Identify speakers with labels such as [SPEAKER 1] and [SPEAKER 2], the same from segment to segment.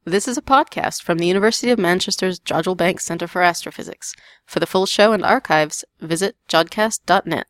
[SPEAKER 1] This is a podcast from the University of Manchester's Jodrell Bank Centre for Astrophysics. For the full show and archives, visit jodcast.net.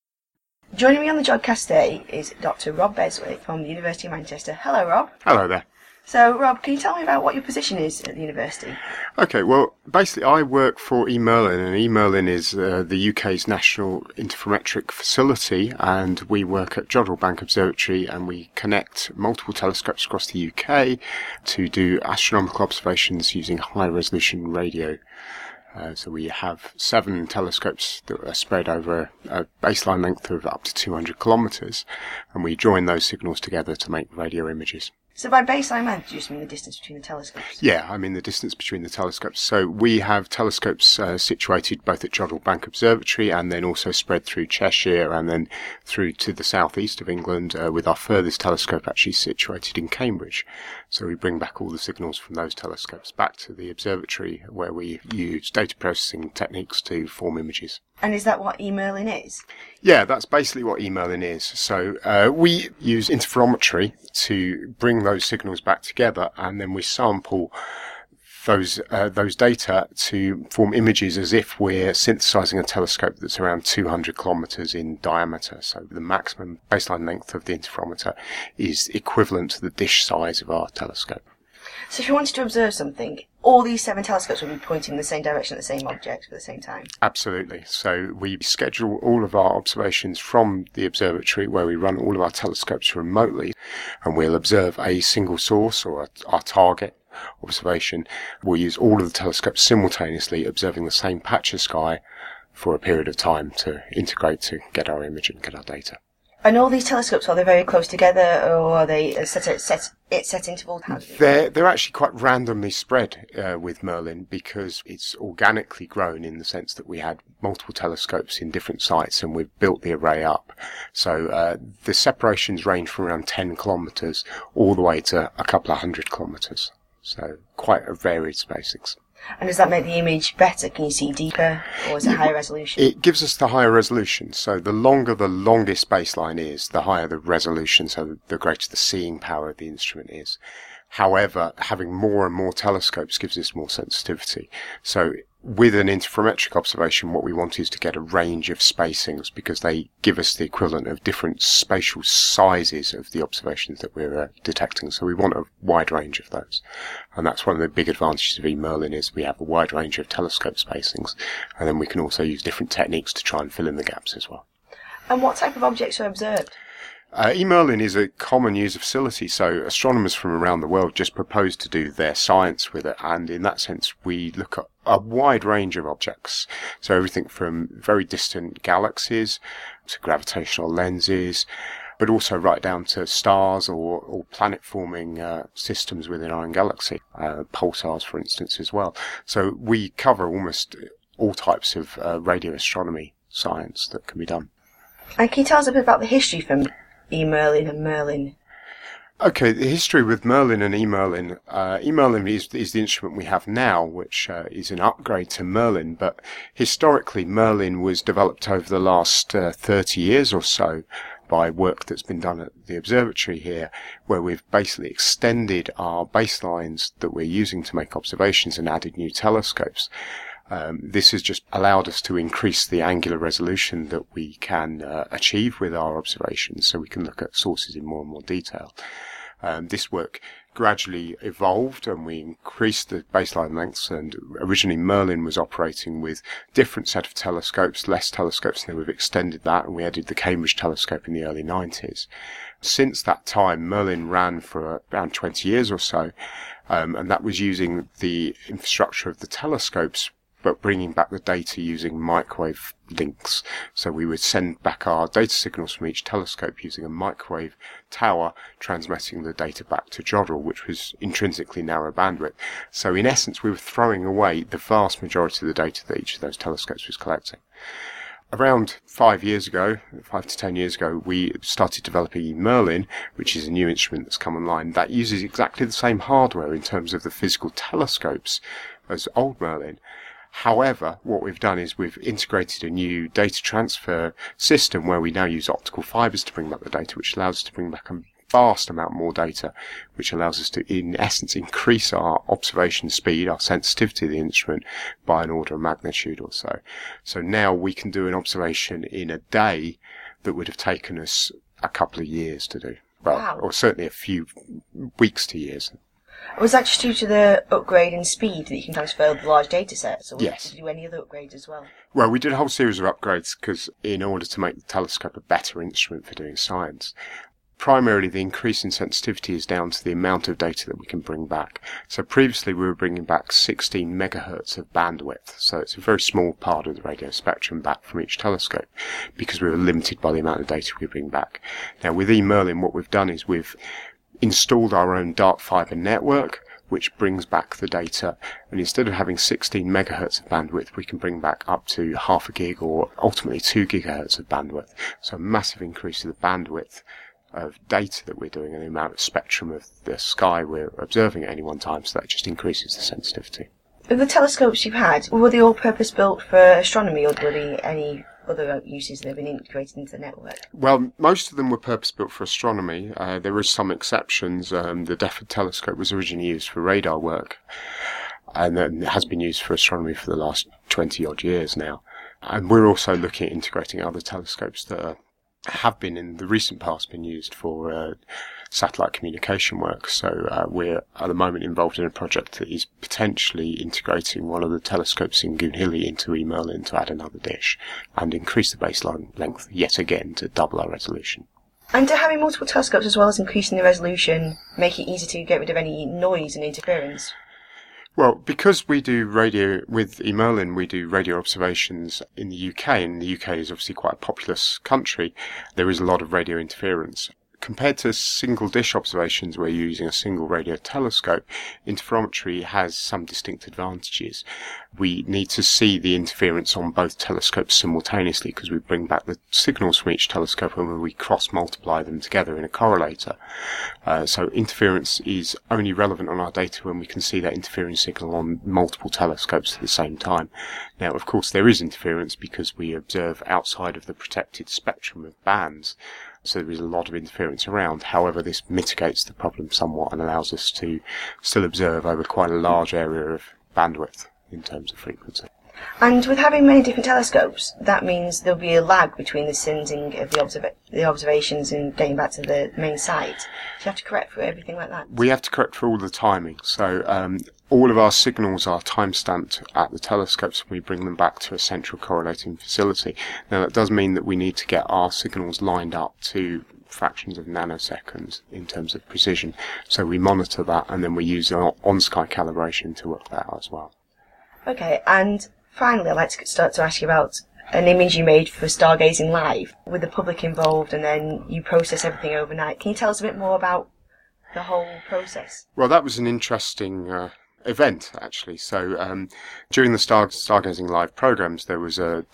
[SPEAKER 2] Joining me on the Jodcast today is Dr. Rob Beswick from the University of Manchester. Hello, Rob.
[SPEAKER 3] Hello there.
[SPEAKER 2] So, Rob, can you tell me about what your position is at the university?
[SPEAKER 3] Okay, well, basically I work for eMerlin, and eMerlin is the UK's national interferometric facility, and we work at Jodrell Bank Observatory, and we connect multiple telescopes across the UK to do astronomical observations using high-resolution radio. So we have 7 telescopes that are spread over a baseline length of up to 200 kilometres, and we join those signals together to make radio images.
[SPEAKER 2] So by baseline length, do you just mean the distance between the telescopes?
[SPEAKER 3] Yeah, I mean the distance between the telescopes. So we have telescopes situated both at Jodrell Bank Observatory and then also spread through Cheshire and then through to the southeast of England, with our furthest telescope actually situated in Cambridge. So we bring back all the signals from those telescopes back to the observatory, where we use data processing techniques to form images.
[SPEAKER 2] And is that what eMerlin is?
[SPEAKER 3] Yeah, that's basically what eMerlin is. So we use interferometry to bring those signals back together, and then we sample those data to form images as if we're synthesizing a telescope that's around 200 kilometers in diameter. So the maximum baseline length of the interferometer is equivalent to the dish size of our telescope.
[SPEAKER 2] So if you wanted to observe something, all these 7 telescopes will be pointing in the same direction at the same object at the same time?
[SPEAKER 3] Absolutely. So we schedule all of our observations from the observatory, where we run all of our telescopes remotely, and we'll observe a single source or our target observation. We'll use all of the telescopes simultaneously, observing the same patch of sky for a period of time to integrate to get our image and get our data.
[SPEAKER 2] And all these telescopes, are they very close together, or are they set at intervals?
[SPEAKER 3] They're actually quite randomly spread with Merlin, because it's organically grown in the sense that we had multiple telescopes in different sites and we've built the array up. So the separations range from around 10 kilometres all the way to a couple of hundred kilometres. So quite a varied spacings.
[SPEAKER 2] And does that make the image better? Can you see deeper, or is it higher resolution?
[SPEAKER 3] It gives us the higher resolution. So the longer the longest baseline is, the higher the resolution, so the greater the seeing power of the instrument is. However, having more and more telescopes gives us more sensitivity. So with an interferometric observation, what we want is to get a range of spacings, because they give us the equivalent of different spatial sizes of the observations that we're detecting. So we want a wide range of those. And that's one of the big advantages of eMerlin, is we have a wide range of telescope spacings, and then we can also use different techniques to try and fill in the gaps as well.
[SPEAKER 2] And what type of objects are observed?
[SPEAKER 3] eMerlin is a common user facility, so astronomers from around the world just propose to do their science with it, and in that sense we look at a wide range of objects. So everything from very distant galaxies to gravitational lenses, but also right down to stars or planet-forming systems within our own galaxy, pulsars for instance as well. So we cover almost all types of radio astronomy science that can be done.
[SPEAKER 2] And can you tell us a bit about the history from eMerlin and Merlin?
[SPEAKER 3] Okay, the history with Merlin and eMerlin. eMerlin is the instrument we have now, which is an upgrade to Merlin, but historically Merlin was developed over the last 30 years or so by work that's been done at the observatory here, where we've basically extended our baselines that we're using to make observations and added new telescopes. This has just allowed us to increase the angular resolution that we can achieve with our observations, so we can look at sources in more and more detail. This work gradually evolved, and we increased the baseline lengths, and originally Merlin was operating with different set of telescopes, less telescopes, and then we've extended that, and we added the Cambridge telescope in the early 90s. Since that time, Merlin ran for around 20 years or so, and that was using the infrastructure of the telescopes, but bringing back the data using microwave links. So we would send back our data signals from each telescope using a microwave tower, transmitting the data back to Jodrell, which was intrinsically narrow bandwidth. So in essence, we were throwing away the vast majority of the data that each of those telescopes was collecting. Around 5 to 10 years ago, we started developing eMerlin, which is a new instrument that's come online. That uses exactly the same hardware in terms of the physical telescopes as old Merlin. However, what we've done is we've integrated a new data transfer system where we now use optical fibers to bring back the data, which allows us to bring back a vast amount more data, which allows us to, in essence, increase our observation speed, our sensitivity of the instrument, by an order of magnitude or so. So now we can do an observation in a day that would have taken us a couple of years to do. Well,
[SPEAKER 2] Wow.
[SPEAKER 3] or certainly a few weeks to years.
[SPEAKER 2] Was that just due to the upgrade in speed that you can transfer the large data sets? Or
[SPEAKER 3] Yes.
[SPEAKER 2] did you do any other upgrades as well?
[SPEAKER 3] Well, we did a whole series of upgrades because in order to make the telescope a better instrument for doing science, primarily the increase in sensitivity is down to the amount of data that we can bring back. So previously we were bringing back 16 megahertz of bandwidth. So it's a very small part of the radio spectrum back from each telescope because we were limited by the amount of data we bring back. Now with eMerlin, what we've done is we've installed our own dark fiber network, which brings back the data. And instead of having 16 megahertz of bandwidth, we can bring back up to half a gig or ultimately 2 gigahertz of bandwidth. So a massive increase in the bandwidth of data that we're doing and the amount of spectrum of the sky we're observing at any one time. So that just increases the sensitivity.
[SPEAKER 2] Of the telescopes you've had, were they all purpose-built for astronomy, or were there any other uses that have been integrated into the network?
[SPEAKER 3] Well, most of them were purpose-built for astronomy. There were some exceptions. The Defford telescope was originally used for radar work, and it has been used for astronomy for the last 20-odd years now. And we're also looking at integrating other telescopes that have been in the recent past been used for satellite communication work. So we're at the moment involved in a project that is potentially integrating one of the telescopes in Goonhilly into eMerlin to add another dish and increase the baseline length yet again to double our resolution.
[SPEAKER 2] And do having multiple telescopes as well as increasing the resolution make it easy to get rid of any noise and interference?
[SPEAKER 3] Well, because we do radio with eMerlin, we do radio observations in the UK, and the UK is obviously quite a populous country. There is a lot of radio interference. Compared to single dish observations where you're using a single radio telescope, interferometry has some distinct advantages. We need to see the interference on both telescopes simultaneously because we bring back the signals from each telescope and we cross-multiply them together in a correlator. So interference is only relevant on our data when we can see that interfering signal on multiple telescopes at the same time. Now, of course, there is interference because we observe outside of the protected spectrum of bands. So there is a lot of interference around. However, this mitigates the problem somewhat and allows us to still observe over quite a large area of bandwidth in terms of frequency.
[SPEAKER 2] And with having many different telescopes, that means there'll be a lag between the sending of the observations and getting back to the main site. Do you have to correct for everything like that?
[SPEAKER 3] We have to correct for all the timing. So all of our signals are time-stamped at the telescopes and we bring them back to a central correlating facility. Now that does mean that we need to get our signals lined up to fractions of nanoseconds in terms of precision. So we monitor that and then we use on-sky calibration to work that out as well.
[SPEAKER 2] Okay, and finally I'd like to start to ask you about an image you made for Stargazing Live with the public involved and then you process everything overnight. Can you tell us a bit more about the whole process?
[SPEAKER 3] Well, that was an interesting event, actually. So during the Stargazing Live programs, there was a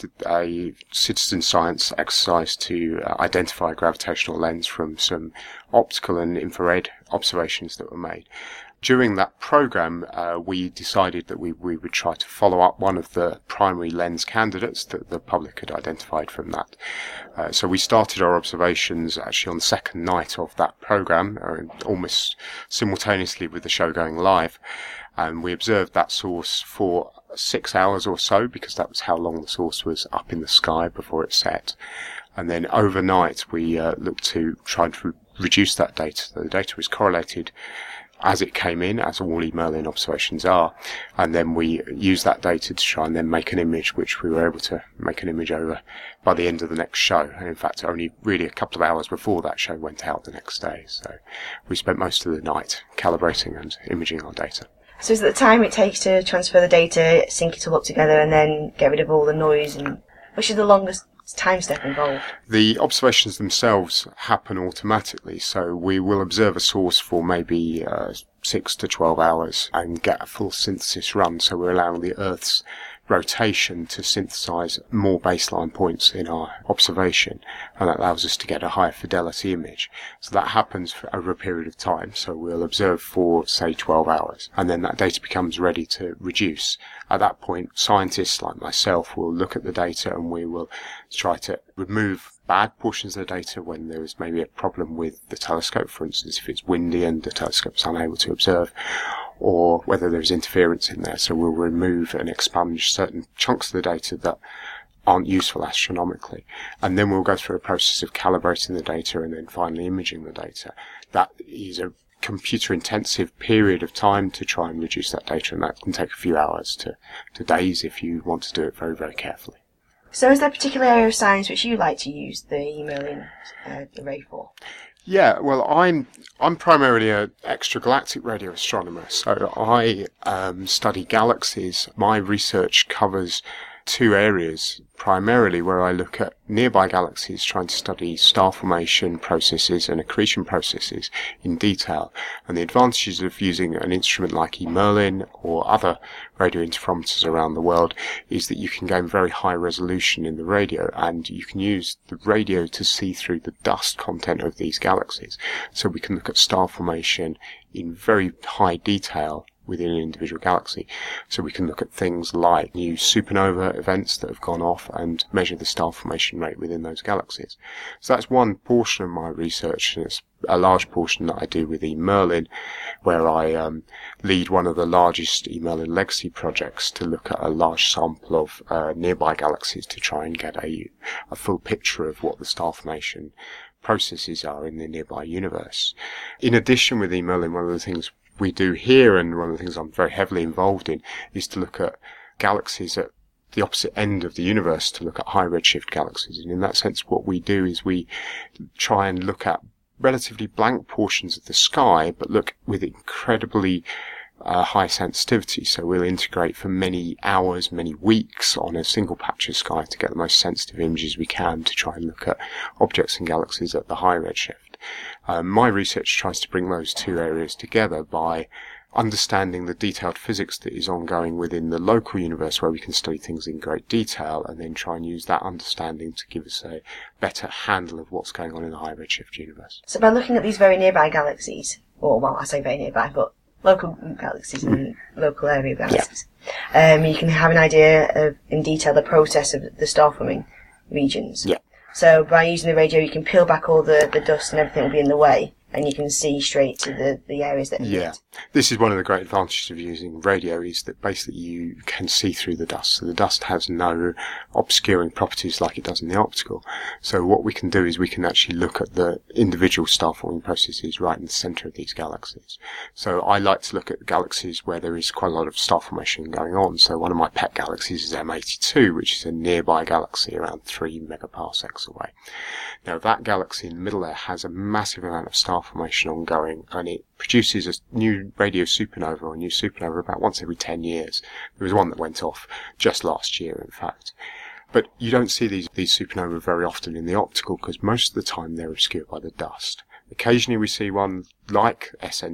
[SPEAKER 3] citizen science exercise to identify a gravitational lens from some optical and infrared observations that were made. During that program, we decided that we would try to follow up one of the primary lens candidates that the public had identified from that. So we started our observations actually on the second night of that program, almost simultaneously with the show going live. And we observed that source for 6 hours or so, because that was how long the source was up in the sky before it set. And then overnight, we looked to try to reduce that data. So the data was correlated as it came in, as all eMerlin observations are, and then we used that data to try and then make an image, which we were able to make an image over by the end of the next show, and in fact only really a couple of hours before that show went out the next day. So we spent most of the night calibrating and imaging our data.
[SPEAKER 2] So is it the time it takes to transfer the data, sync it all up together and then get rid of all the noise, and which is the longest time step involved?
[SPEAKER 3] The observations themselves happen automatically, so we will observe a source for maybe 6 to 12 hours and get a full synthesis run, so we're allowing the Earth's rotation to synthesize more baseline points in our observation, and that allows us to get a higher fidelity image. So that happens for over a period of time, so we'll observe for, say, 12 hours, and then that data becomes ready to reduce. At that point, scientists like myself will look at the data and we will try to remove bad portions of the data when there is maybe a problem with the telescope, for instance, if it's windy and the telescope is unable to observe, or whether there's interference in there. So we'll remove and expunge certain chunks of the data that aren't useful astronomically. And then we'll go through a process of calibrating the data and then finally imaging the data. That is a computer-intensive period of time to try and reduce that data, and that can take a few hours to days if you want to do it very, very carefully.
[SPEAKER 2] So is there a particular area of science which you like to use the Merlin array for?
[SPEAKER 3] Yeah, well, I'm primarily an extragalactic radio astronomer, so I study galaxies. My research covers two areas, primarily where I look at nearby galaxies, trying to study star formation processes and accretion processes in detail. And the advantages of using an instrument like eMerlin or other radio interferometers around the world is that you can gain very high resolution in the radio, and you can use the radio to see through the dust content of these galaxies. So we can look at star formation in very high detail within an individual galaxy. So we can look at things like new supernova events that have gone off and measure the star formation rate within those galaxies. So that's one portion of my research, and it's a large portion that I do with eMerlin, where I lead one of the largest eMerlin legacy projects to look at a large sample of nearby galaxies to try and get a full picture of what the star formation processes are in the nearby universe. In addition, with eMerlin, one of the things we do here, and one of the things I'm very heavily involved in, is to look at galaxies at the opposite end of the universe, to look at high redshift galaxies. And in that sense, what we do is we try and look at relatively blank portions of the sky, but look with incredibly high sensitivity. So we'll integrate for many hours, many weeks on a single patch of sky to get the most sensitive images we can to try and look at objects and galaxies at the high redshift. My research tries to bring those two areas together by understanding the detailed physics that is ongoing within the local universe, where we can study things in great detail, and then try and use that understanding to give us a better handle of what's going on in the high redshift universe.
[SPEAKER 2] So by looking at these very nearby galaxies, or well, I say very nearby, but local galaxies and local area galaxies, you can have an idea of, in detail, the process of the star-forming regions.
[SPEAKER 3] Yeah.
[SPEAKER 2] So by using the radio, you can peel back all the dust and everything will be in the way, and you can see straight to the areas that are
[SPEAKER 3] Yeah.
[SPEAKER 2] hit.
[SPEAKER 3] This is one of the great advantages of using radio, is that basically you can see through the dust. So the dust has no obscuring properties like it does in the optical. So what we can do is we can actually look at the individual star forming processes right in the center of these galaxies. So I like to look at galaxies where there is quite a lot of star formation going on. So one of my pet galaxies is M82, which is a nearby galaxy around 3 megaparsecs away. Now that galaxy in the middle there has a massive amount of star formation ongoing, and it produces a new radio supernova, or a new supernova, about once every 10 years. There was one that went off just last year, in fact. But you don't see these supernovae very often in the optical, because most of the time they're obscured by the dust. Occasionally we see one like SN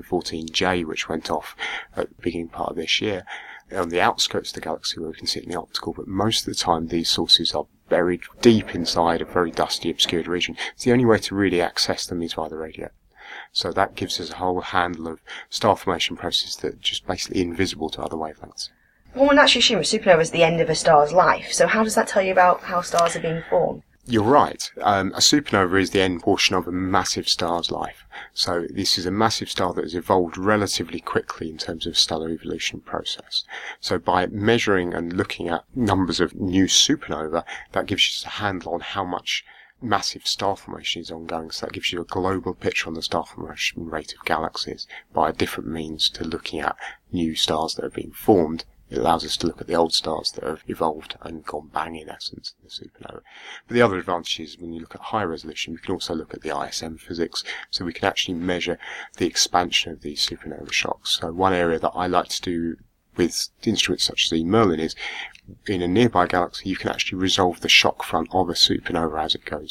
[SPEAKER 3] 2014J, which went off at the beginning part of this year, on the outskirts of the galaxy where we can see it in the optical, but most of the time these sources are buried deep inside a very dusty, obscured region. It's the only way to really access them is via the radio. So that gives us a whole handle of star formation processes that are just basically invisible to other wavelengths.
[SPEAKER 2] One would naturally assume a supernova is the end of a star's life, so how does that tell you about how stars are being formed?
[SPEAKER 3] You're right. A supernova is the end portion of a massive star's life. So this is a massive star that has evolved relatively quickly in terms of stellar evolution process. So by measuring and looking at numbers of new supernova, that gives you a handle on how much massive star formation is ongoing. So that gives you a global picture on the star formation rate of galaxies by different means to looking at new stars that are being formed. It allows us to look at the old stars that have evolved and gone bang, in essence, in the supernova. But the other advantage is when you look at high resolution, we can also look at the ISM physics, so we can actually measure the expansion of these supernova shocks. So one area that I like to do with instruments such as eMerlin is, in a nearby galaxy, you can actually resolve the shock front of a supernova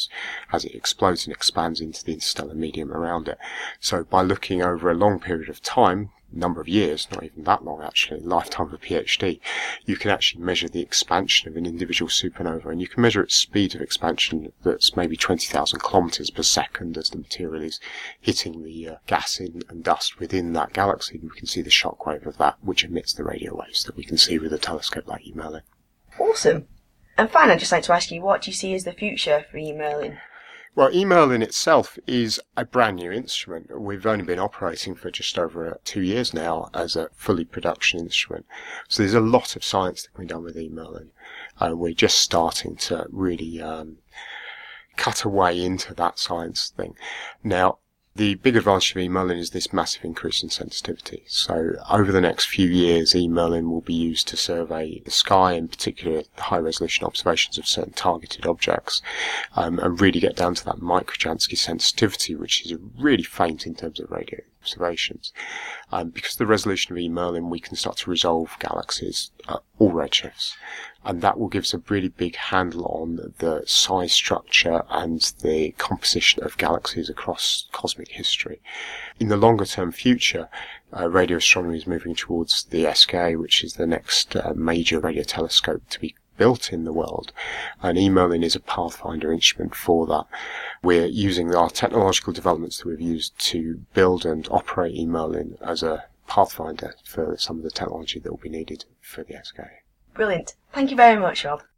[SPEAKER 3] as it explodes and expands into the interstellar medium around it. So by looking over a long period of time, number of years, not even that long actually, lifetime of a PhD, you can actually measure the expansion of an individual supernova, and you can measure its speed of expansion that's maybe 20,000 kilometers per second as the material is hitting the gas and dust within that galaxy. And we can see the shock wave of that, which emits the radio waves that we can see with a telescope like eMerlin.
[SPEAKER 2] Awesome. And finally, I'd just like to ask you, what do you see as the future for eMerlin?
[SPEAKER 3] Well, eMerlin itself is a brand new instrument. We've only been operating for just over 2 years now as a fully production instrument. So there's a lot of science that can be done with eMerlin. We're just starting to really cut away into that science thing. Now, the big advantage of eMerlin is this massive increase in sensitivity. So over the next few years, eMerlin will be used to survey the sky, in particular high-resolution observations of certain targeted objects, and really get down to that microjansky sensitivity, which is really faint in terms of radio observations. Because of the resolution of eMerlin, we can start to resolve galaxies at all redshifts. And that will give us a really big handle on the size, structure, and the composition of galaxies across cosmic history. In the longer term future, radio astronomy is moving towards the SKA, which is the next major radio telescope to be built in the world. And eMerlin is a pathfinder instrument for that. We're using our technological developments that we've used to build and operate eMerlin as a pathfinder for some of the technology that will be needed for the SKA.
[SPEAKER 2] Brilliant. Thank you very much, Rob.